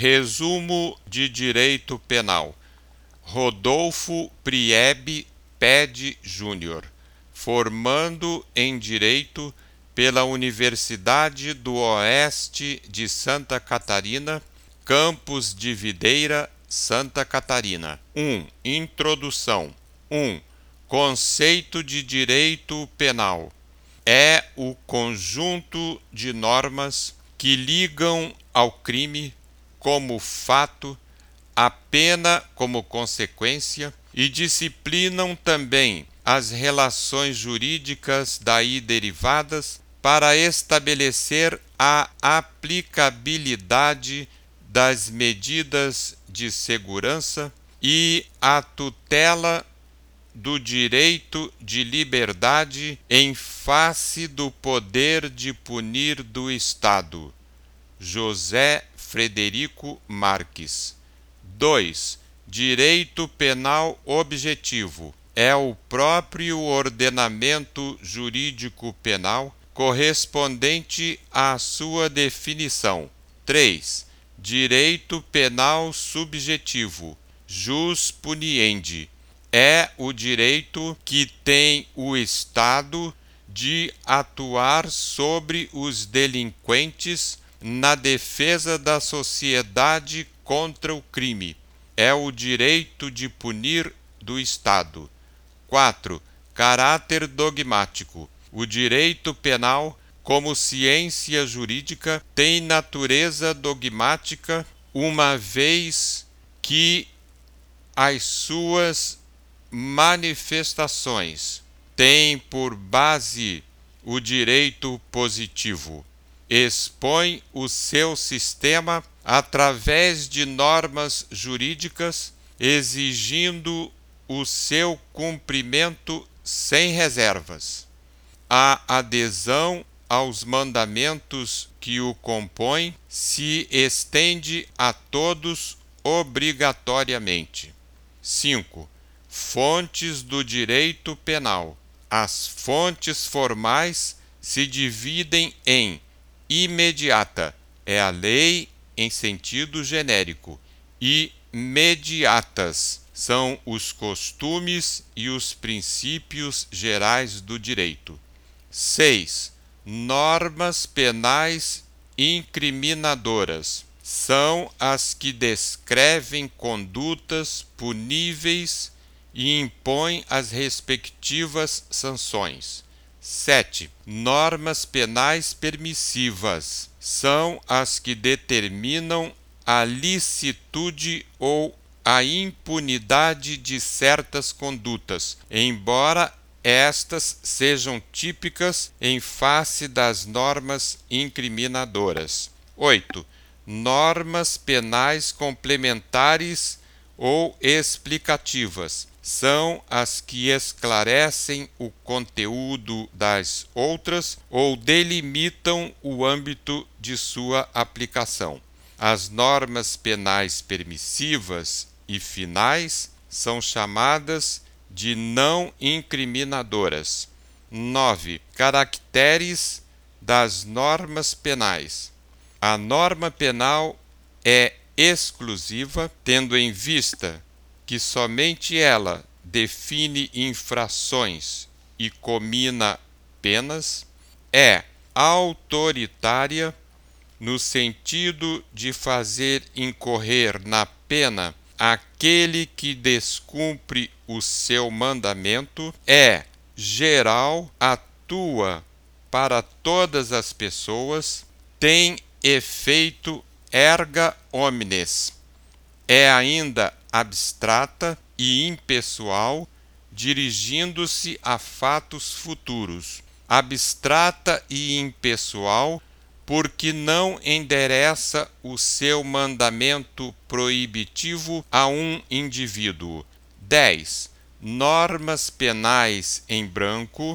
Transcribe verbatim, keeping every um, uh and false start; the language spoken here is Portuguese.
Resumo de Direito Penal. Rodolfo Priebe Pede Júnior, formando em Direito pela Universidade do Oeste de Santa Catarina, campus de Videira, Santa Catarina. um. Introdução. um. Conceito de direito penal. É o conjunto de normas que ligam ao crime como fato, a pena como consequência e disciplinam também as relações jurídicas daí derivadas para estabelecer a aplicabilidade das medidas de segurança e a tutela do direito de liberdade em face do poder de punir do Estado. José Frederico Marques. dois. Direito penal objetivo. É o próprio ordenamento jurídico penal correspondente à sua definição. três. Direito penal subjetivo. Jus puniendi. É o direito que tem o Estado de atuar sobre os delinquentes na defesa da sociedade contra o crime. É o direito de punir do Estado. quatro. Caráter dogmático. O direito penal, como ciência jurídica, tem natureza dogmática, uma vez que as suas manifestações têm por base o direito positivo. Expõe o seu sistema através de normas jurídicas, exigindo o seu cumprimento sem reservas. A adesão aos mandamentos que o compõem se estende a todos obrigatoriamente. cinco. Fontes do direito penal. As fontes formais se dividem em imediata, é a lei em sentido genérico, e mediatas, são os costumes e os princípios gerais do direito. seis. Normas penais incriminadoras. São as que descrevem condutas puníveis e impõem as respectivas sanções. sete. Normas penais permissivas. São as que determinam a licitude ou a impunidade de certas condutas, embora estas sejam típicas em face das normas incriminadoras. oito. Normas penais complementares ou explicativas. São as que esclarecem o conteúdo das outras ou delimitam o âmbito de sua aplicação. As normas penais permissivas e finais são chamadas de não incriminadoras. nove. Caracteres das normas penais. A norma penal é exclusiva, tendo em vista que somente ela define infrações e comina penas, é autoritária no sentido de fazer incorrer na pena aquele que descumpre o seu mandamento, é geral, atua para todas as pessoas, tem efeito erga omnes, é ainda abstrata e impessoal, dirigindo-se a fatos futuros. Abstrata e impessoal, porque não endereça o seu mandamento proibitivo a um indivíduo. dez. Normas penais em branco